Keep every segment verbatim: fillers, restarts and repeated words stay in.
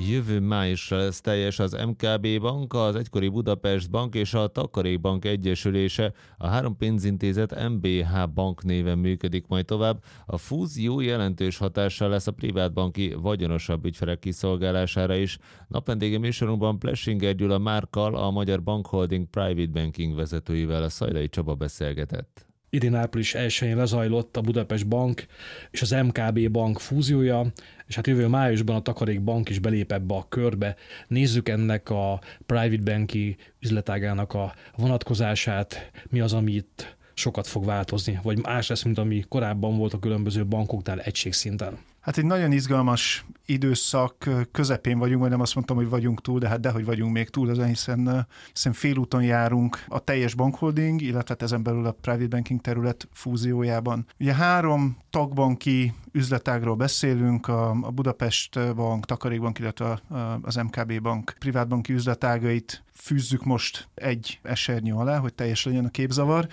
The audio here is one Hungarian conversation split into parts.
Jövő májusra lesz teljes az em ká bé Bank, az egykori Budapest Bank és a Takarékbank egyesülése. A három pénzintézet em bé há Bank néven működik majd tovább. A fúzió jelentős hatással lesz a privátbanki vagyonosabb ügyfelek kiszolgálására is. Napvendége műsorunkban Plessinger Gyula Márkkal, a Magyar Bankholding Private Banking vezetőivel a Szajdai Csaba beszélgetett. Idén április elsején lezajlott a Budapest Bank és az em ká bé Bank fúziója, és hát jövő májusban a Takarékbank is belép ebbe a körbe. Nézzük ennek a private banki üzletágának a vonatkozását, mi az, ami itt sokat fog változni, vagy más lesz, mint ami korábban volt a különböző bankoknál egységszinten. Hát egy nagyon izgalmas időszak közepén vagyunk, vagy nem azt mondtam, hogy vagyunk túl, de hát dehogy vagyunk még túl ezen, hiszen, hiszen félúton járunk a teljes bankholding, illetve ezen belül a private banking terület fúziójában. Ugye három tagbanki üzletágról beszélünk, a, a Budapest Bank, Takarékbank, illetve az em ká bé Bank privátbanki üzletágait fűzzük most egy esernyő alá, hogy teljes legyen a képzavar,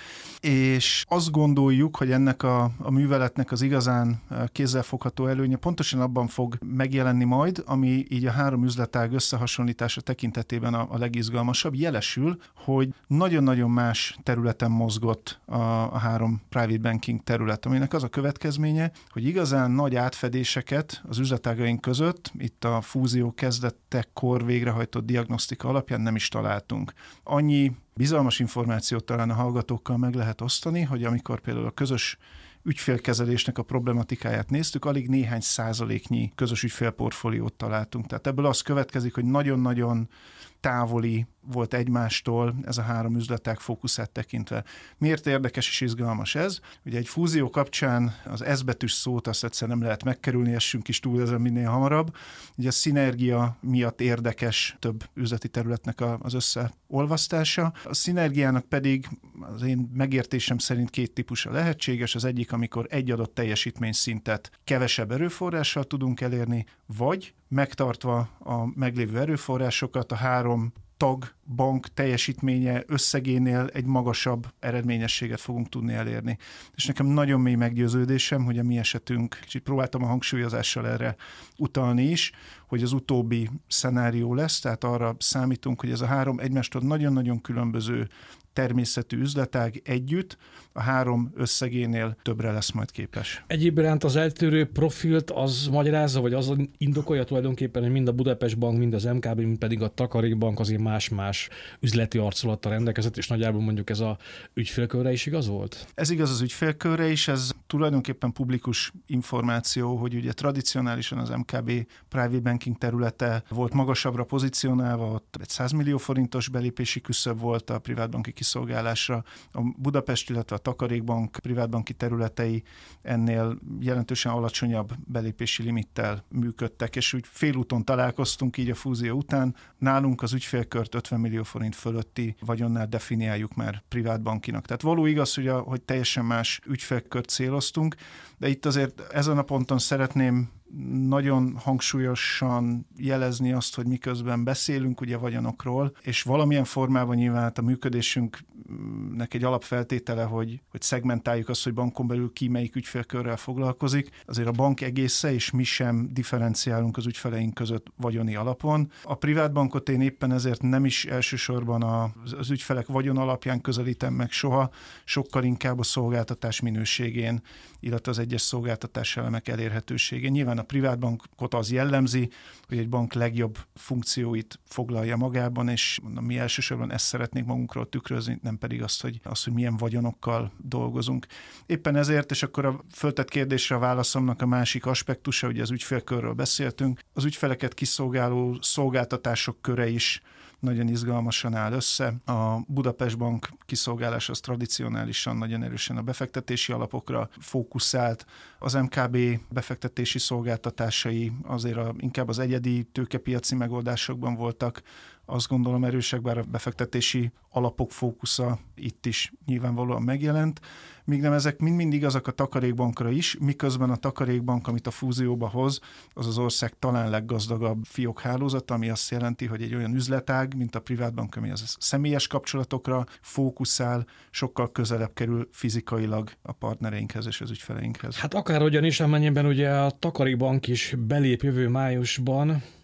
és azt gondoljuk, hogy ennek a, a műveletnek az igazán kézzelfogható előnye pontosan abban fog megjelenni majd, ami így a három üzletág összehasonlítása tekintetében a, a legizgalmasabb. Jelesül, hogy nagyon-nagyon más területen mozgott a, a három private banking terület, aminek az a következménye, hogy igazán nagy átfedéseket az üzletágaink között, itt a fúzió kezdetekor végrehajtott diagnosztika alapján nem is találtunk. Annyi bizalmas információt talán a hallgatókkal meg lehet osztani, hogy amikor például a közös ügyfélkezelésnek a problematikáját néztük, alig néhány százaléknyi közös ügyfélportfóliót találtunk. Tehát ebből az következik, hogy nagyon-nagyon távoli volt egymástól ez a három üzletág fókuszát tekintve. Miért érdekes és izgalmas ez? Ugye egy fúzió kapcsán az S betűs szót azt egyszer nem lehet megkerülni, essünk is túl ezen minél hamarabb. Ugye a szinergia miatt érdekes több üzleti területnek az összeolvasztása. A szinergiának pedig az én megértésem szerint két típusa lehetséges. Az egyik, amikor egy adott teljesítményszintet kevesebb erőforrással tudunk elérni, vagy megtartva a meglévő erőforrásokat a három tag bank teljesítménye összegénél egy magasabb eredményességet fogunk tudni elérni. És nekem nagyon mély meggyőződésem, hogy a mi esetünk, kicsit próbáltam a hangsúlyozással erre utalni is, hogy az utóbbi szenárió lesz, tehát arra számítunk, hogy ez a három egymástól nagyon-nagyon különböző természetű üzletág együtt a három összegénél többre lesz majd képes. Egyéb iránt az eltérő profilt az magyarázza, vagy az indokolja tulajdonképpen, hogy mind a Budapest Bank, mind az em ká bé, mind pedig a Takarékbank azért más-más üzleti arculattal rendelkezett, és nagyjából mondjuk ez a ügyfélkörre is igaz volt? Ez igaz az ügyfélkörre is, ez tulajdonképpen publikus információ, hogy ugye tradicionálisan az em ká bé private banking területe volt magasabbra pozícionálva, ott egy száz millió forintos belépési küszöb volt a privátbanki kiszolgálásra. A Budapest, illetve a Takarékbank privátbanki területei ennél jelentősen alacsonyabb belépési limittel működtek, és úgy félúton találkoztunk így a fúzió után. Nálunk az ügyfélkört ötven millió forint fölötti vagyonnál definiáljuk már privátbankinak. Tehát való igaz, hogy, a, hogy teljesen más ügyfélkört céloztunk, de itt azért ezen a ponton szeretném nagyon hangsúlyosan jelezni azt, hogy miközben beszélünk ugye vagyonokról, és valamilyen formában nyilván hát a működésünknek egy alapfeltétele, hogy, hogy szegmentáljuk azt, hogy bankon belül ki melyik ügyfélkörrel foglalkozik. Azért a bank egésze, és mi sem differenciálunk az ügyfeleink között vagyoni alapon. A privátbankot én éppen ezért nem is elsősorban a, az ügyfelek vagyon alapján közelítem meg soha, sokkal inkább a szolgáltatás minőségén, illetve az egyes szolgáltatás elemek elérhetőségén. Nyilván a privátbankot az jellemzi, hogy egy bank legjobb funkcióit foglalja magában, és mondom, mi elsősorban ezt szeretnénk magunkról tükrözni, nem pedig azt, hogy, azt, hogy milyen vagyonokkal dolgozunk. Éppen ezért, és akkor a föltett kérdésre a válaszomnak a másik aspektusa, ugye az ügyfélkörről beszéltünk, az ügyfeleket kiszolgáló szolgáltatások köre is nagyon izgalmasan áll össze. A Budapest Bank kiszolgálás az tradicionálisan nagyon erősen a befektetési alapokra fókuszált. Az em ká bé befektetési szolgáltatásai azért a, inkább az egyedi tőkepiaci megoldásokban voltak, azt gondolom erősek, bár a befektetési alapok fókusza itt is nyilvánvalóan megjelent. Míg nem ezek mind-mind igazak a Takarékbankra is, miközben a Takarékbank, amit a fúzióba hoz, az az ország talán leggazdagabb fiókhálózata, ami azt jelenti, hogy egy olyan üzletág, mint a privátbank, ami az személyes kapcsolatokra fókuszál, sokkal közelebb kerül fizikailag a partnereinkhez és az ügyfeleinkhez. Hát akárhogyan is, amennyiben ugye a Takarékbank is belép jövő májusban,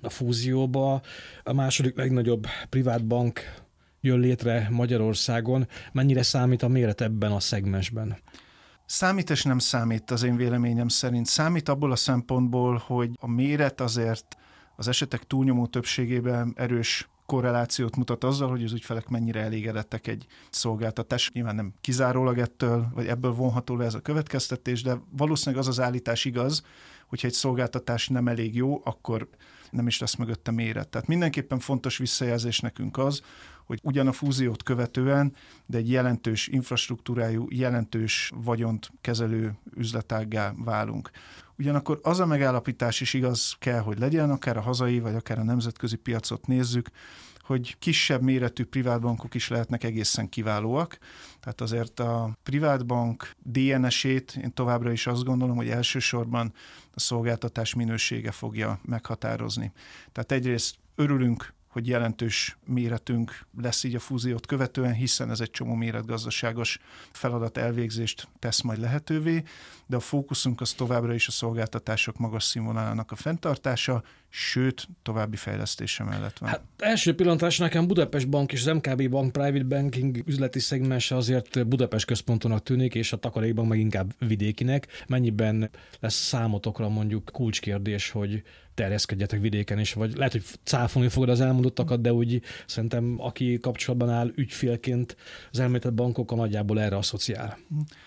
a fúzióba. A második legnagyobb privát bank jön létre Magyarországon. Mennyire számít a méret ebben a szegmensben? Számít és nem számít az én véleményem szerint. Számít abból a szempontból, hogy a méret azért az esetek túlnyomó többségében erős korrelációt mutat azzal, hogy az ügyfelek mennyire elégedettek egy szolgáltatás. Nyilván nem kizárólag ettől, vagy ebből vonható le ez a következtetés, de valószínűleg az az állítás igaz, hogyha egy szolgáltatás nem elég jó, akkor nem is lesz mögötte méret. Tehát mindenképpen fontos visszajelzés nekünk az, hogy ugyan a fúziót követően, de egy jelentős infrastruktúrájú, jelentős vagyont kezelő üzletággá válunk. Ugyanakkor az a megállapítás is igaz kell, hogy legyen, akár a hazai, vagy akár a nemzetközi piacot nézzük, hogy kisebb méretű privátbankok is lehetnek egészen kiválóak. Tehát azért a privátbank dé en es-ét én továbbra is azt gondolom, hogy elsősorban a szolgáltatás minősége fogja meghatározni. Tehát egyrészt örülünk, hogy jelentős méretünk lesz így a fúziót követően, hiszen ez egy csomó méretgazdaságos feladat elvégzést tesz majd lehetővé, de a fókuszunk az továbbra is a szolgáltatások magas színvonalának a fenntartása, sőt, további fejlesztése mellett van. Hát első pillantásra nekem Budapest Bank és az em ká bé Bank Private Banking üzleti szegmense azért Budapest központonak tűnik, és a Takarékbank meg inkább vidékinek. Mennyiben lesz számotokra mondjuk kulcskérdés, hogy terjeszkedjetek vidéken is, vagy lehet, hogy cáfolni fogod az elmondottakat, de úgy szerintem, aki kapcsolatban áll ügyfélként az említett bankokkal, nagyjából erre asszociál.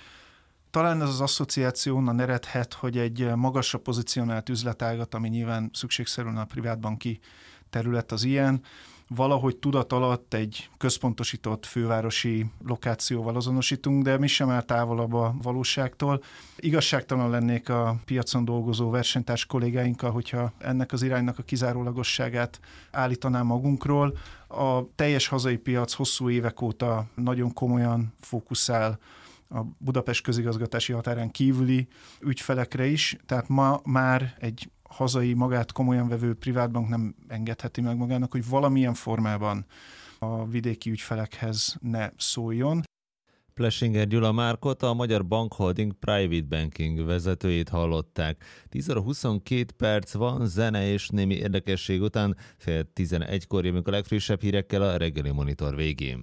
Talán ez az asszociáció onnan eredhet, hogy egy magasra pozícionált üzletágat, ami nyilván szükségszerűen a privátbanki terület az ilyen, valahogy tudat alatt egy központosított fővárosi lokációval azonosítunk, de mi sem áll távolabb a valóságtól. Igazságtalan lennék a piacon dolgozó versenytárs kollégáinkkal, hogyha ennek az iránynak a kizárólagosságát állítanám magunkról. A teljes hazai piac hosszú évek óta nagyon komolyan fókuszál a Budapest közigazgatási határán kívüli ügyfelekre is, tehát ma már egy hazai, magát komolyan vevő privátbank nem engedheti meg magának, hogy valamilyen formában a vidéki ügyfelekhez ne szóljon. Plesinger Gyula Márkot, a Magyar Bankholding Private Banking vezetőjét hallották. tíz óra huszonkét perc van, zene és némi érdekesség után fél tizenegykor jövünk a legfrissebb hírekkel a reggeli monitor végén.